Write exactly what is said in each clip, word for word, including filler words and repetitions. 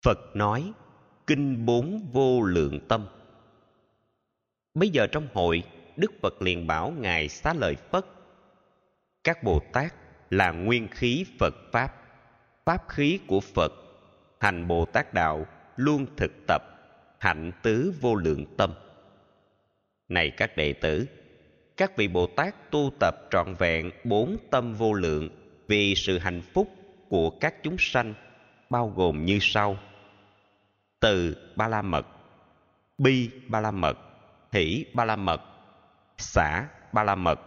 Phật nói kinh bốn vô lượng tâm. Bây giờ trong hội, Đức Phật liền bảo Ngài Xá Lợi Phất: các Bồ Tát là nguyên khí Phật Pháp, Pháp khí của Phật, hành Bồ Tát Đạo luôn thực tập, hạnh tứ vô lượng tâm. Này các đệ tử, các vị Bồ Tát tu tập trọn vẹn bốn tâm vô lượng vì sự hạnh phúc của các chúng sanh, bao gồm như sau: từ ba la mật, bi ba la mật, hỷ ba la mật, xả ba la mật.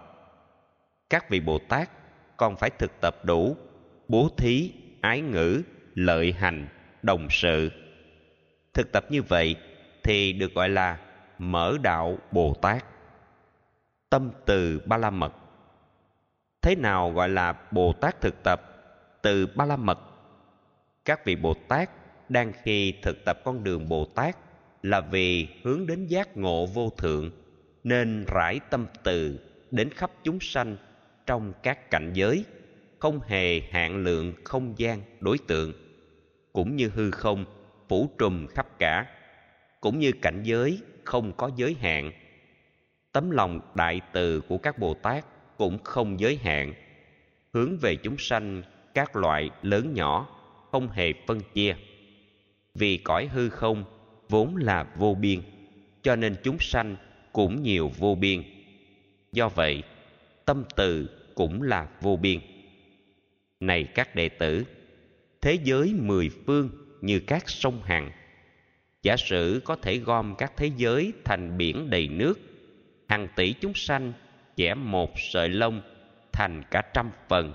Các vị Bồ Tát còn phải thực tập đủ bố thí, ái ngữ, lợi hành, đồng sự. Thực tập như vậy thì được gọi là mở đạo Bồ Tát. Tâm từ ba la mật. Thế nào gọi là Bồ Tát thực tập từ ba la mật? Các vị Bồ Tát đang khi thực tập con đường Bồ Tát là vì hướng đến giác ngộ vô thượng, nên rải tâm từ đến khắp chúng sanh trong các cảnh giới, không hề hạn lượng không gian đối tượng, cũng như hư không phủ trùm khắp cả, cũng như cảnh giới không có giới hạn. Tấm lòng đại từ của các Bồ Tát cũng không giới hạn, hướng về chúng sanh các loại lớn nhỏ, không hề phân chia. Vì cõi hư không vốn là vô biên, cho nên chúng sanh cũng nhiều vô biên. Do vậy, tâm từ cũng là vô biên. Này các đệ tử, thế giới mười phương như các sông Hằng. Giả sử có thể gom các thế giới thành biển đầy nước, hàng tỷ chúng sanh chẻ một sợi lông thành cả trăm phần.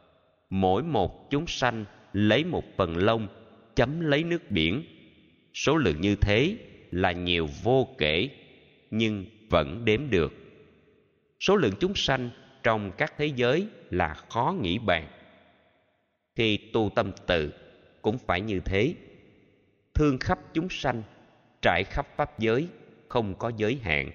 Mỗi một chúng sanh lấy một phần lông chấm lấy nước biển. Số lượng như thế là nhiều vô kể, nhưng vẫn đếm được. Số lượng chúng sanh trong các thế giới là khó nghĩ bàn. Khi tu tâm từ cũng phải như thế, thương khắp chúng sanh, trải khắp pháp giới, không có giới hạn.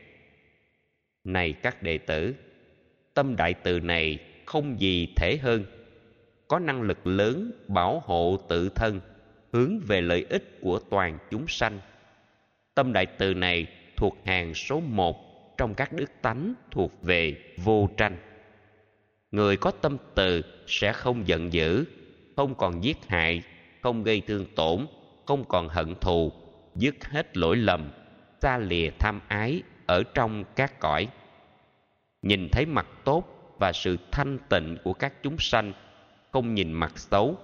Này các đệ tử, tâm đại từ này không gì thể hơn, có năng lực lớn bảo hộ tự thân, hướng về lợi ích của toàn chúng sanh. Tâm đại từ này thuộc hàng số một trong các đức tánh thuộc về vô tranh. Người có tâm từ sẽ không giận dữ, không còn giết hại, không gây thương tổn, không còn hận thù, dứt hết lỗi lầm, xa lìa tham ái ở trong các cõi. Nhìn thấy mặt tốt và sự thanh tịnh của các chúng sanh, không nhìn mặt xấu.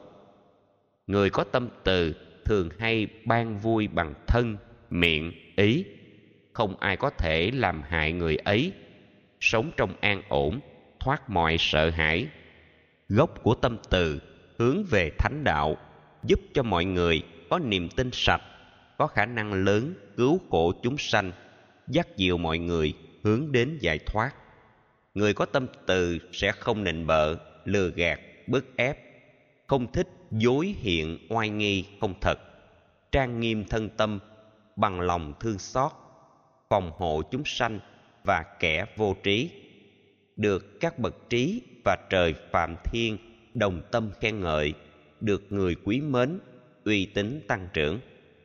Người có tâm từ thường hay ban vui bằng thân, miệng, ý. Không ai có thể làm hại người ấy, sống trong an ổn, thoát mọi sợ hãi. Gốc của tâm từ hướng về thánh đạo, giúp cho mọi người có niềm tin sạch, có khả năng lớn cứu khổ chúng sanh, dắt dìu mọi người hướng đến giải thoát. Người có tâm từ sẽ không nịnh bợ, lừa gạt, bức ép, không thích dối hiện oai nghi không thật, trang nghiêm thân tâm bằng lòng thương xót, phòng hộ chúng sanh và kẻ vô trí, được các bậc trí và trời Phạm Thiên đồng tâm khen ngợi, được người quý mến, uy tín tăng trưởng.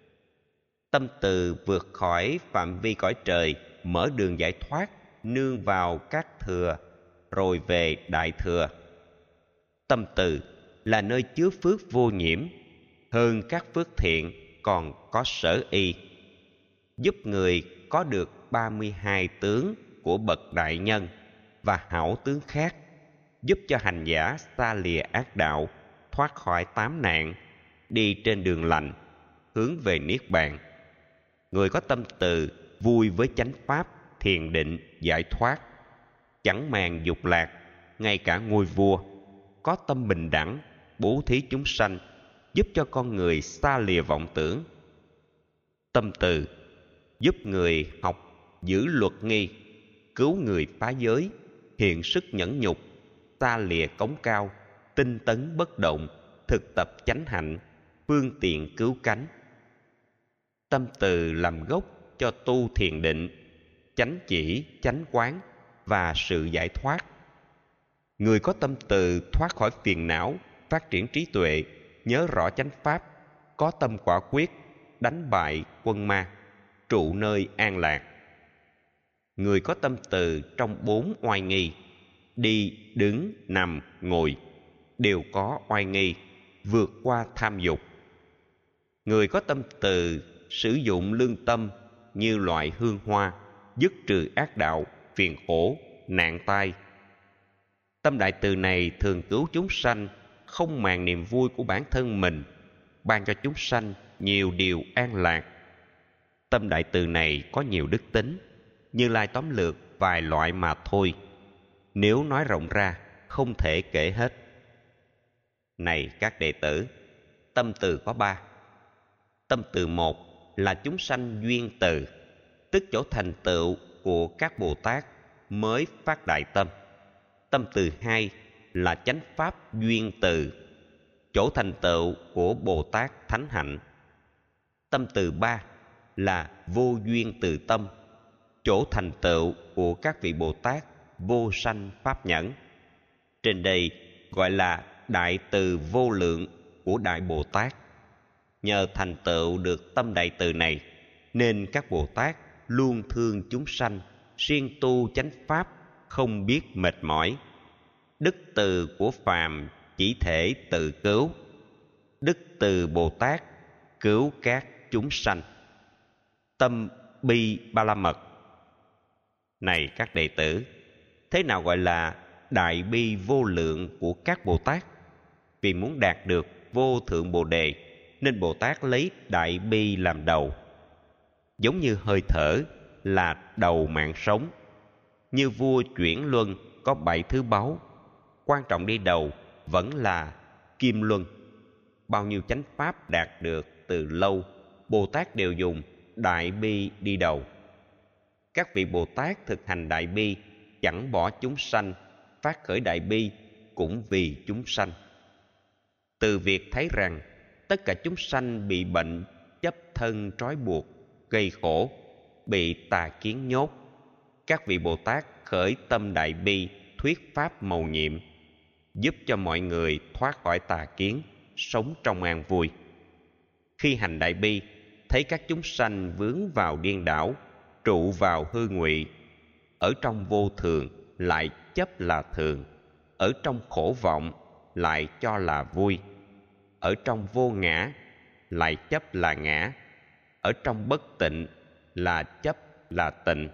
Tâm từ vượt khỏi phạm vi cõi trời, mở đường giải thoát, nương vào các thừa rồi về đại thừa. Tâm từ là nơi chứa phước vô nhiễm, hơn các phước thiện còn có sở y, giúp người có được ba mươi hai tướng của bậc đại nhân và hảo tướng khác, giúp cho hành giả xa lìa ác đạo, thoát khỏi tám nạn, đi trên đường lành, hướng về niết bàn. Người có tâm từ vui với chánh pháp, thiền định, giải thoát, chẳng màng dục lạc, ngay cả ngôi vua, có tâm bình đẳng, bố thí chúng sanh, giúp cho con người xa lìa vọng tưởng. Tâm từ giúp người học giữ luật nghi, cứu người phá giới, hiện sức nhẫn nhục, xa lìa cống cao, tinh tấn bất động, thực tập chánh hạnh, phương tiện cứu cánh. Tâm từ làm gốc cho tu thiền định, chánh chỉ, chánh quán và sự giải thoát. Người có tâm từ thoát khỏi phiền não, phát triển trí tuệ, nhớ rõ chánh pháp, có tâm quả quyết, đánh bại quân ma, trụ nơi an lạc. Người có tâm từ trong bốn oai nghi, đi, đứng, nằm, ngồi, đều có oai nghi, vượt qua tham dục. Người có tâm từ sử dụng lương tâm như loại hương hoa, dứt trừ ác đạo, phiền khổ, nạn tai. Tâm đại từ này thường cứu chúng sanh, không màng niềm vui của bản thân mình, ban cho chúng sanh nhiều điều an lạc. Tâm đại từ này có nhiều đức tính, Như Lai tóm lược vài loại mà thôi. Nếu nói rộng ra, không thể kể hết. Này các đệ tử, tâm từ có ba. Tâm từ một là chúng sanh duyên từ, tức chỗ thành tựu của các Bồ Tát mới phát đại tâm. Tâm từ hai là chánh pháp duyên từ, chỗ thành tựu của Bồ Tát thánh hạnh. Tâm từ ba là vô duyên từ tâm, chỗ thành tựu của các vị Bồ Tát vô sanh pháp nhẫn. Trên đây gọi là đại từ vô lượng của Đại Bồ Tát. Nhờ thành tựu được tâm đại từ này, nên các Bồ Tát luôn thương chúng sanh, siêng tu chánh pháp, không biết mệt mỏi. Đức từ của phàm chỉ thể tự cứu, đức từ Bồ Tát cứu các chúng sanh. Tâm bi ba la mật. Này các đệ tử, thế nào gọi là đại bi vô lượng của các Bồ Tát? Vì muốn đạt được vô thượng Bồ đề, nên Bồ Tát lấy đại bi làm đầu. Giống như hơi thở là đầu mạng sống, như vua chuyển luân có bảy thứ báu, quan trọng đi đầu vẫn là kim luân. Bao nhiêu chánh pháp đạt được từ lâu, Bồ Tát đều dùng đại bi đi đầu. Các vị Bồ Tát thực hành đại bi, chẳng bỏ chúng sanh, phát khởi đại bi cũng vì chúng sanh. Từ việc thấy rằng tất cả chúng sanh bị bệnh chấp thân trói buộc, gây khổ, bị tà kiến nhốt, các vị Bồ Tát khởi tâm đại bi, thuyết pháp mầu nhiệm, giúp cho mọi người thoát khỏi tà kiến, sống trong an vui. Khi hành đại bi, thấy các chúng sanh vướng vào điên đảo, trụ vào hư ngụy, ở trong vô thường lại chấp là thường, ở trong khổ vọng lại cho là vui, ở trong vô ngã lại chấp là ngã, ở trong bất tịnh là chấp là tịnh.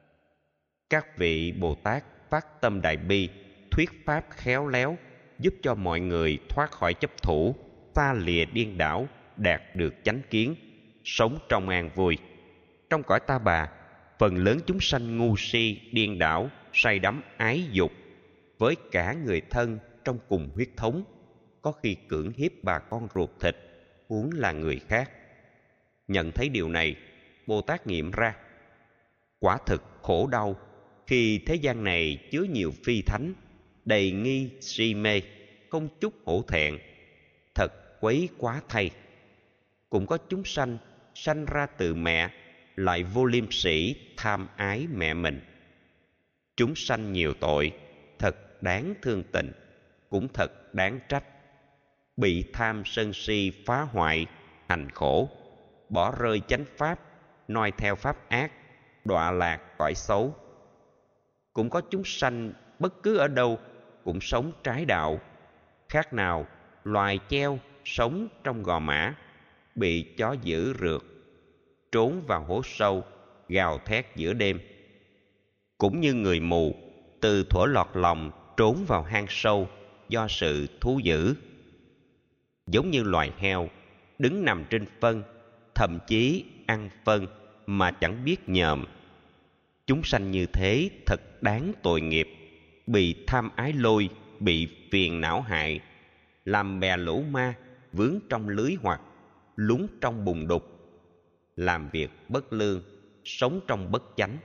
Các vị Bồ Tát phát tâm đại bi, thuyết pháp khéo léo, giúp cho mọi người thoát khỏi chấp thủ, xa lìa điên đảo, đạt được chánh kiến, sống trong an vui. Trong cõi Ta Bà, phần lớn chúng sanh ngu si, điên đảo, say đắm ái dục, với cả người thân trong cùng huyết thống, có khi cưỡng hiếp bà con ruột thịt, huống là người khác. Nhận thấy điều này, Bồ Tát nghiệm ra, quả thực khổ đau khi thế gian này chứa nhiều phi thánh, đầy nghi si mê, không chút hổ thẹn, thật quấy quá thay. Cũng có chúng sanh sanh ra từ mẹ, lại vô liêm sỉ tham ái mẹ mình. Chúng sanh nhiều tội, thật đáng thương tình, cũng thật đáng trách. Bị tham sân si phá hoại, hành khổ, bỏ rơi chánh pháp, noi theo pháp ác, đọa lạc cõi xấu. Cũng có chúng sanh bất cứ ở đâu cũng sống trái đạo, khác nào loài treo sống trong gò mã, bị chó dữ rượt, trốn vào hố sâu, gào thét giữa đêm. Cũng như người mù, từ thuở lọt lòng trốn vào hang sâu do sự thú dữ. Giống như loài heo, đứng nằm trên phân, thậm chí ăn phân mà chẳng biết nhòm. Chúng sanh như thế thật đáng tội nghiệp, bị tham ái lôi, bị phiền não hại, làm bè lũ ma, vướng trong lưới hoặc, lún trong bùn đục, làm việc bất lương, sống trong bất chánh.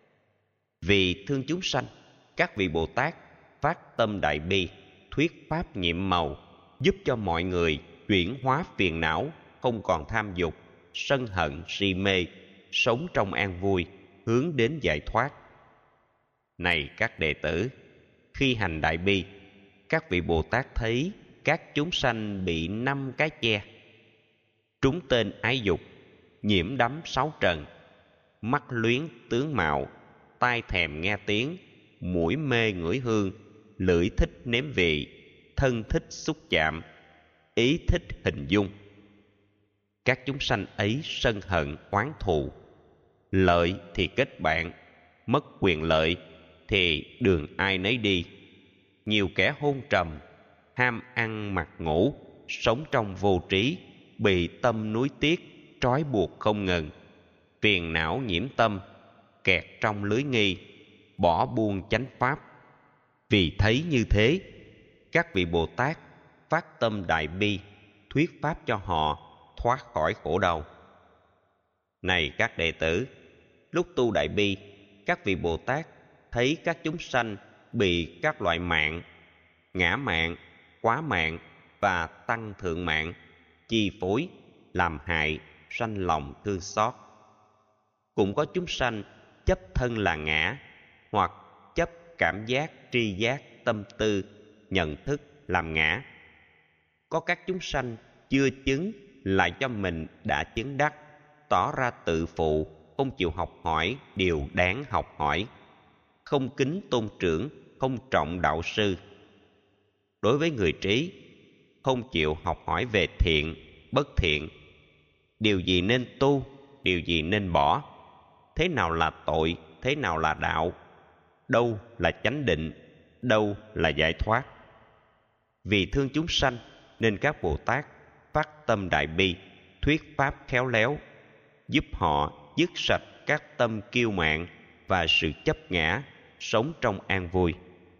Vì thương chúng sanh, các vị Bồ Tát phát tâm đại bi, thuyết pháp nhiệm màu, giúp cho mọi người chuyển hóa phiền não, không còn tham dục, sân hận, si mê, sống trong an vui, hướng đến giải thoát. Này các đệ tử, khi hành đại bi, các vị Bồ Tát thấy các chúng sanh bị năm cái che. trúng tên ái dục, nhiễm đắm sáu trần, mắt luyến tướng mạo, tai thèm nghe tiếng, mũi mê ngửi hương, lưỡi thích nếm vị, thân thích xúc chạm, ý thích hình dung. Các chúng sanh ấy sân hận oán thù, lợi thì kết bạn, mất quyền lợi thì đường ai nấy đi. Nhiều kẻ hôn trầm, ham ăn mặc ngủ, sống trong vô trí, bị tâm nuối tiếc trói buộc không ngừng, phiền não nhiễm tâm, kẹt trong lưới nghi, bỏ buông chánh pháp. Vì thấy như thế, các vị Bồ Tát phát tâm đại bi, thuyết pháp cho họ thoát khỏi khổ đau. Này các đệ tử, lúc tu đại bi, các vị Bồ Tát thấy các chúng sanh bị các loại mạng, ngã mạng, quá mạng và tăng thượng mạng chi phối, làm hại, sanh lòng thương xót. Cũng có chúng sanh chấp thân là ngã, hoặc chấp cảm giác, tri giác, tâm tư, nhận thức làm ngã. Có các chúng sanh chưa chứng lại cho mình đã chứng đắc, tỏ ra tự phụ, không chịu học hỏi điều đáng học hỏi, không kính tôn trưởng, không trọng đạo sư. Đối với người trí, không chịu học hỏi về thiện, bất thiện, điều gì nên tu, điều gì nên bỏ, thế nào là tội, thế nào là đạo, đâu là chánh định, đâu là giải thoát. Vì thương chúng sanh nên các Bồ Tát phát tâm đại bi, thuyết pháp khéo léo, giúp họ dứt sạch các tâm kiêu mạn và sự chấp ngã, sống trong an vui.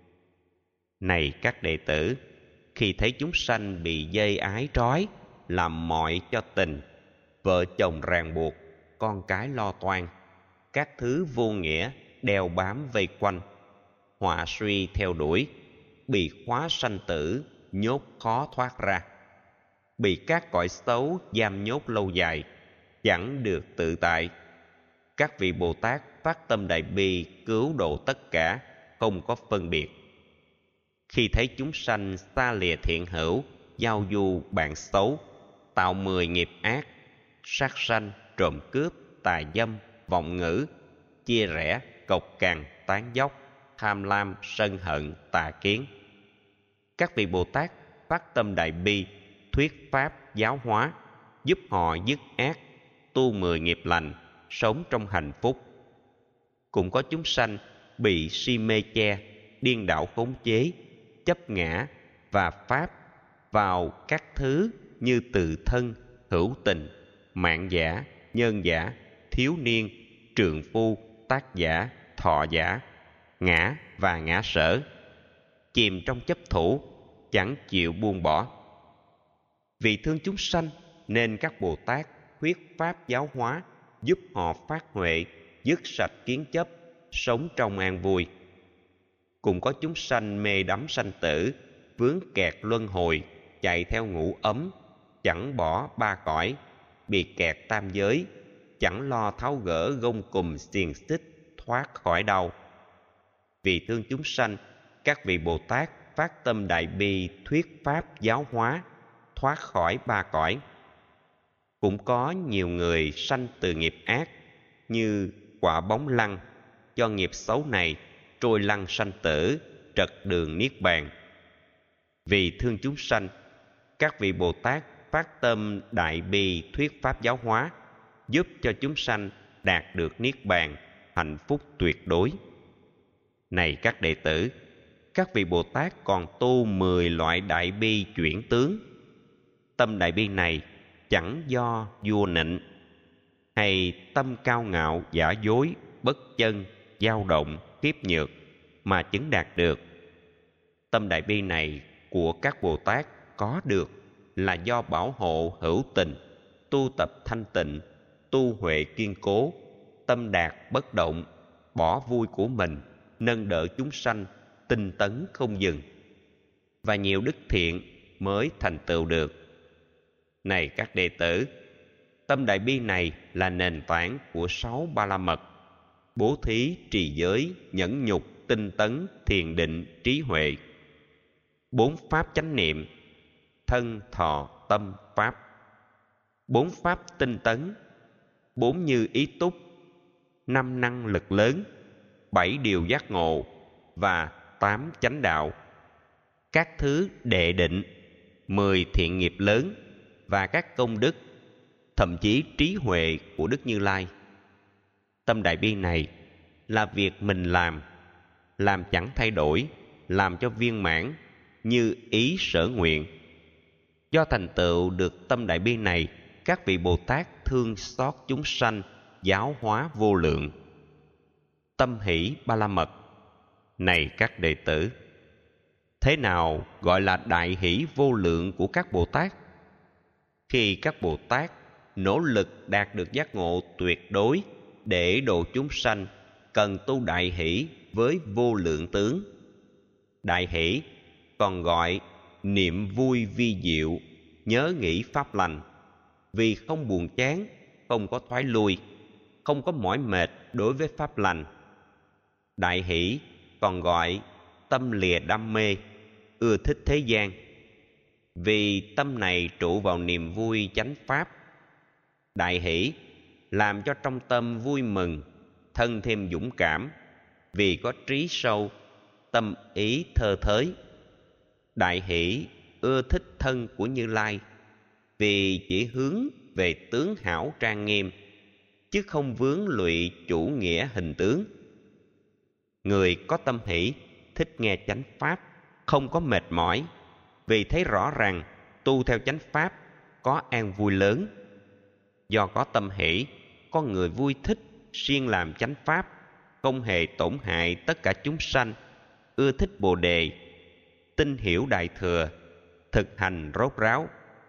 Này các đệ tử, khi thấy chúng sanh bị dây ái trói, làm mọi cho tình, vợ chồng ràng buộc, con cái lo toan, các thứ vô nghĩa đeo bám vây quanh, họa suy theo đuổi, bị khóa sanh tử, nhốt khó thoát ra, bị các cõi xấu giam nhốt lâu dài, chẳng được tự tại, các vị Bồ Tát phát tâm đại bi cứu độ tất cả, không có phân biệt. Khi thấy chúng sanh xa lìa thiện hữu, giao du bạn xấu, tạo mười nghiệp ác, sát sanh, trộm cướp, tà dâm, vọng ngữ, chia rẽ, cộc cằn, tán dóc, tham lam, sân hận, tà kiến, các vị Bồ Tát phát tâm đại bi, thuyết pháp giáo hóa, giúp họ dứt ác, tu mười nghiệp lành, sống trong hạnh phúc. Cũng có chúng sanh bị si mê che, điên đảo khống chế, chấp ngã và pháp vào các thứ như tự thân, hữu tình, mạng giả, nhân giả, thiếu niên, trượng phu, tác giả, thọ giả, ngã và ngã sở, chìm trong chấp thủ, chẳng chịu buông bỏ. Vì thương chúng sanh nên các Bồ Tát thuyết pháp giáo hóa, giúp họ phát huệ, dứt sạch kiến chấp, sống trong an vui. Cũng có chúng sanh mê đắm sanh tử, vướng kẹt luân hồi, chạy theo ngũ ấm, chẳng bỏ ba cõi, bị kẹt tam giới, chẳng lo tháo gỡ gông cùm xiềng xích, thoát khỏi đau. Vì thương chúng sanh, các vị Bồ Tát phát tâm đại bi thuyết pháp giáo hóa, thoát khỏi ba cõi. Cũng có nhiều người sanh từ nghiệp ác, như quả bóng lăn, do nghiệp xấu này trôi lăn sanh tử, trật đường niết bàn. Vì thương chúng sanh, các vị Bồ Tát phát tâm đại bi thuyết pháp giáo hóa, giúp cho chúng sanh đạt được niết bàn, hạnh phúc tuyệt đối. Này các đệ tử, các vị Bồ Tát còn tu mười loại đại bi chuyển tướng. Tâm đại bi này chẳng do vua nịnh, hay tâm cao ngạo giả dối, bất chân, dao động, kiếp nhược mà chứng đạt được. Tâm đại bi này của các Bồ Tát có được là do bảo hộ hữu tình, tu tập thanh tịnh, tu huệ kiên cố, tâm đạt bất động, bỏ vui của mình, nâng đỡ chúng sanh, tinh tấn không dừng, và nhiều đức thiện mới thành tựu được. Này các đệ tử, tâm đại bi này là nền tảng của sáu ba la mật: bố thí, trì giới, nhẫn nhục, tinh tấn, thiền định, trí huệ, bốn pháp chánh niệm, thân, thọ, tâm, pháp. bốn pháp tinh tấn, bốn như ý túc, năm năng lực lớn, bảy điều giác ngộ và tám chánh đạo, các thứ đệ định, mười thiện nghiệp lớn và các công đức, thậm chí trí huệ của Đức Như Lai. Tâm Đại Bi này là việc mình làm, làm chẳng thay đổi, làm cho viên mãn như ý sở nguyện. Do thành tựu được tâm Đại Bi này, các vị Bồ Tát thương xót chúng sanh, giáo hóa vô lượng. Tâm hỷ ba la mật. Này các đệ tử, thế nào gọi là đại hỷ vô lượng của các Bồ Tát? Khi các Bồ Tát nỗ lực đạt được giác ngộ tuyệt đối để độ chúng sanh, cần tu đại hỷ với vô lượng tướng. Đại hỷ còn gọi niệm vui vi diệu, nhớ nghĩ pháp lành, vì không buồn chán, không có thoái lui, không có mỏi mệt đối với pháp lành. Đại hỷ còn gọi tâm lìa đam mê, ưa thích thế gian, vì tâm này trụ vào niềm vui chánh pháp. Đại hỷ làm cho trong tâm vui mừng, thân thêm dũng cảm, vì có trí sâu, tâm ý thơ thới. Đại hỷ ưa thích thân của Như Lai, vì chỉ hướng về tướng hảo trang nghiêm, chứ không vướng lụy chủ nghĩa hình tướng. Người có tâm hỷ thích nghe chánh pháp, không có mệt mỏi, vì thấy rõ rằng tu theo chánh pháp có an vui lớn. Do có tâm hỷ, con người vui thích siêng làm chánh pháp, không hề tổn hại tất cả chúng sanh, ưa thích Bồ đề, tin hiểu đại thừa, thực hành rốt ráo.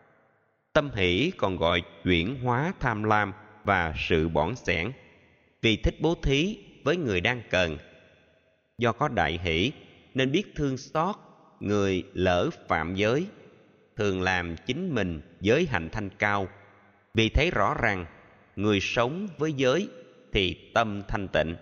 Tâm hỷ còn gọi chuyển hóa tham lam và sự bỏn xẻn, vì thích bố thí với người đang cần. Do có đại hỷ nên biết thương xót người lỡ phạm giới, thường làm chính mình giới hạnh thanh cao, vì thấy rõ rằng người sống với giới thì tâm thanh tịnh.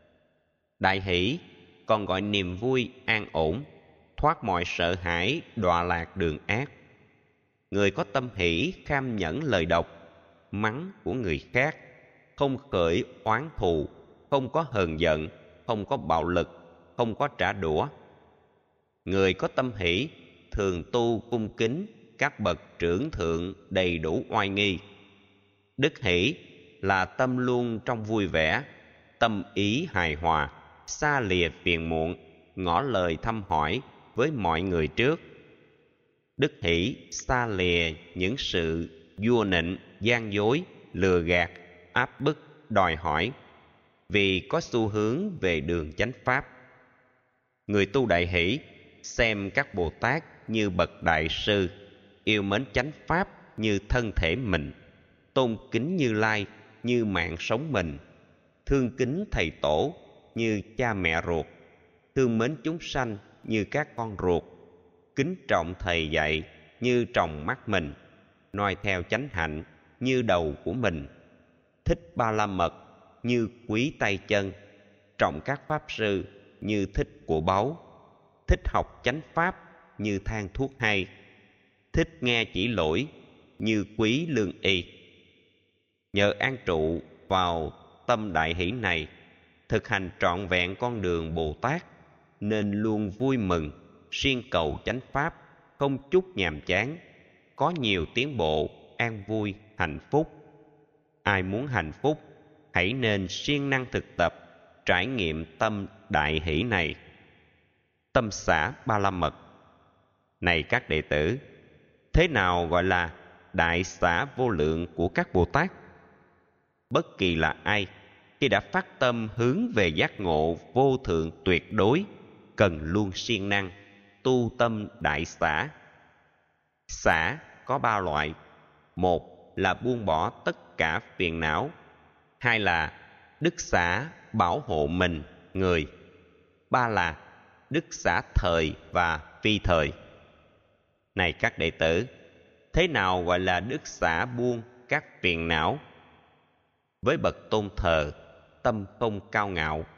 Đại hỷ còn gọi niềm vui an ổn, thoát mọi sợ hãi đọa lạc đường ác. Người có tâm hỷ kham nhẫn lời độc, mắng của người khác, không khởi oán thù, không có hờn giận, không có bạo lực, không có trả đũa. Người có tâm hỷ thường tu cung kính các bậc trưởng thượng đầy đủ oai nghi. Đức hỷ là tâm luôn trong vui vẻ, tâm ý hài hòa, xa lìa phiền muộn, ngỏ lời thăm hỏi với mọi người trước. Đức hỷ xa lìa những sự vua nịnh, gian dối, lừa gạt, áp bức, đòi hỏi, vì có xu hướng về đường chánh pháp. Người tu đại hỷ xem các Bồ Tát như bậc đại sư, yêu mến chánh pháp như thân thể mình, tôn kính Như Lai như mạng sống mình, thương kính thầy tổ như cha mẹ ruột, thương mến chúng sanh như các con ruột, kính trọng thầy dạy như tròng mắt mình, noi theo chánh hạnh như đầu của mình, thích ba la mật như quý tay chân, trọng các pháp sư như thích của báu, thích học chánh pháp như than thuốc hay, thích nghe chỉ lỗi như quý lương y. Nhờ an trụ vào tâm đại hỷ này, thực hành trọn vẹn con đường Bồ Tát, nên luôn vui mừng, siêng cầu chánh pháp, không chút nhàm chán, có nhiều tiến bộ, an vui, hạnh phúc. Ai muốn hạnh phúc, hãy nên siêng năng thực tập, trải nghiệm tâm đại hỷ này. Tâm xả ba la mật. Này các đệ tử, thế nào gọi là đại xả vô lượng của các Bồ Tát? Bất kỳ là ai, khi đã phát tâm hướng về giác ngộ vô thượng tuyệt đối, cần luôn siêng năng tu tâm đại xả. Xả có ba loại: một là buông bỏ tất cả phiền não, hai là đức xả bảo hộ mình người, ba là đức xả thời và phi thời. Này các đệ tử, thế nào gọi là đức xả buông các phiền não? Với bậc tôn thờ, tâm không cao ngạo;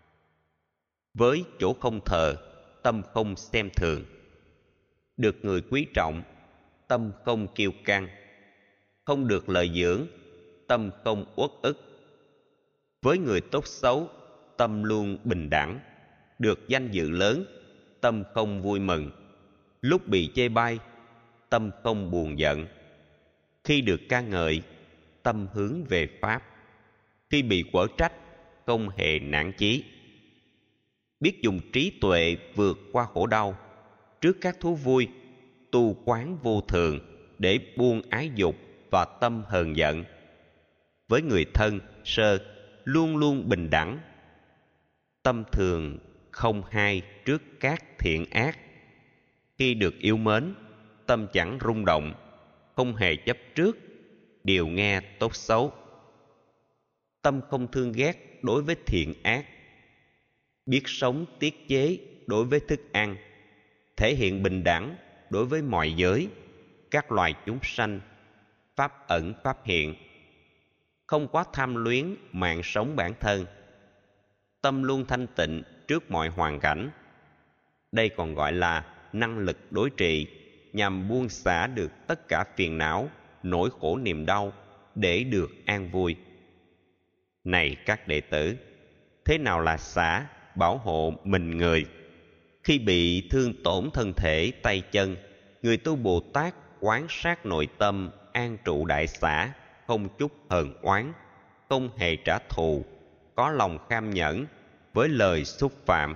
với chỗ không thờ, tâm không xem thường; được người quý trọng, tâm không kiêu căng; không được lợi dưỡng, tâm không uất ức. Với người tốt xấu, tâm luôn bình đẳng. Được danh dự lớn, tâm không vui mừng. Lúc bị chê bai, tâm không buồn giận. Khi được ca ngợi, tâm hướng về Pháp. Khi bị quở trách, không hề nản chí. Biết dùng trí tuệ vượt qua khổ đau. Trước các thú vui, tu quán vô thường để buông ái dục và tâm hờn giận. Với người thân, sơ, luôn luôn bình đẳng. Tâm thường không hai trước các thiện ác. Khi được yêu mến, tâm chẳng rung động, không hề chấp trước, điều nghe tốt xấu. Tâm không thương ghét đối với thiện ác. Biết sống tiết chế đối với thức ăn. Thể hiện bình đẳng đối với mọi giới, các loài chúng sanh, pháp ẩn pháp hiện. Không quá tham luyến mạng sống bản thân. Tâm luôn thanh tịnh trước mọi hoàn cảnh. Đây còn gọi là năng lực đối trị, nhằm buông xả được tất cả phiền não, nỗi khổ niềm đau để được an vui. Này các đệ tử, thế nào là xả, bảo hộ mình người? Khi bị thương tổn thân thể, tay chân, người tu Bồ Tát quán sát nội tâm, an trụ đại xả, không chút hờn oán, không hề trả thù, có lòng kham nhẫn với lời xúc phạm.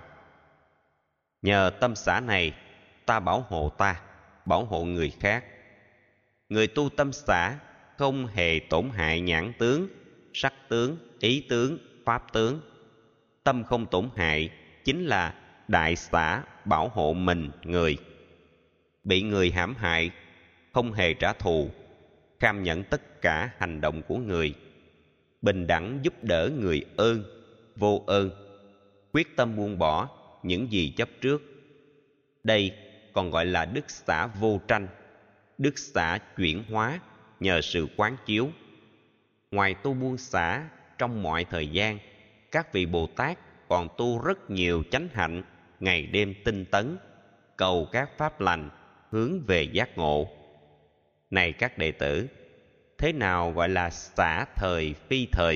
Nhờ tâm xả này, ta bảo hộ ta, bảo hộ người khác. Người tu tâm xả không hề tổn hại nhãn tướng, sắc tướng, ý tướng, pháp tướng. Tâm không tổn hại chính là đại xả bảo hộ mình người. Bị người hãm hại, không hề trả thù, kham nhẫn tất cả hành động của người, bình đẳng giúp đỡ người ơn, vô ơn, quyết tâm buông bỏ những gì chấp trước. Đây còn gọi là đức xả vô tranh, đức xả chuyển hóa nhờ sự quán chiếu. Ngoài tu buông xả trong mọi thời gian, các vị Bồ Tát còn tu rất nhiều chánh hạnh, ngày đêm tinh tấn, cầu các pháp lành, hướng về giác ngộ. Này các đệ tử, thế nào gọi là xả thời phi thời?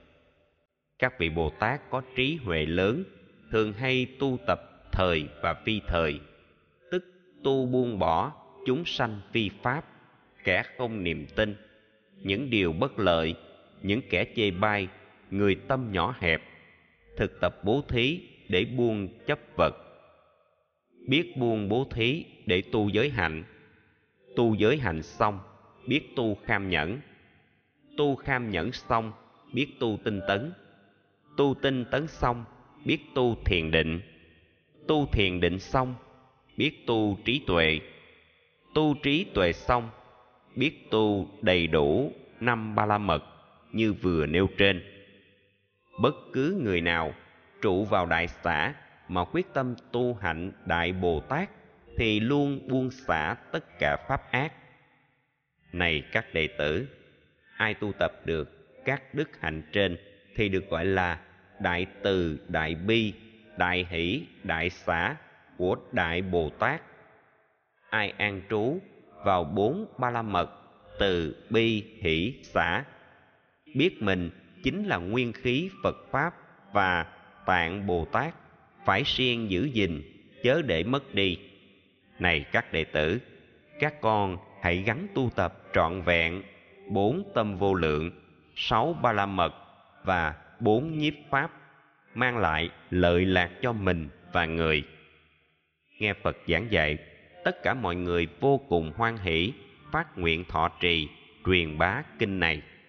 Các vị Bồ Tát có trí huệ lớn, thường hay tu tập thời và phi thời, tức tu buông bỏ chúng sanh phi pháp, kẻ không niềm tin, những điều bất lợi, những kẻ chê bai, người tâm nhỏ hẹp, thực tập bố thí để buông chấp vật. Biết buông bố thí để tu giới hạnh. Tu giới hạnh xong, biết tu kham nhẫn. Tu kham nhẫn xong, biết tu tinh tấn. Tu tinh tấn xong, biết tu thiền định. Tu thiền định xong, biết tu trí tuệ. Tu trí tuệ xong, biết tu đầy đủ năm ba la mật như vừa nêu trên. Bất cứ người nào trụ vào đại xả mà quyết tâm tu hạnh đại Bồ Tát thì luôn buông xả tất cả pháp ác. Này các đệ tử, ai tu tập được các đức hạnh trên thì được gọi là đại từ, đại bi, đại hỷ, đại xả của đại Bồ Tát. Ai an trú vào bốn ba la mật từ bi hỷ xả, biết mình chính là nguyên khí Phật Pháp và tạng Bồ Tát, phải siêng giữ gìn, chớ để mất đi. Này các đệ tử, các con hãy gắng tu tập trọn vẹn bốn tâm vô lượng, sáu ba la mật và bốn nhiếp pháp, mang lại lợi lạc cho mình và người. Nghe Phật giảng dạy, tất cả mọi người vô cùng hoan hỷ, phát nguyện thọ trì, truyền bá kinh này.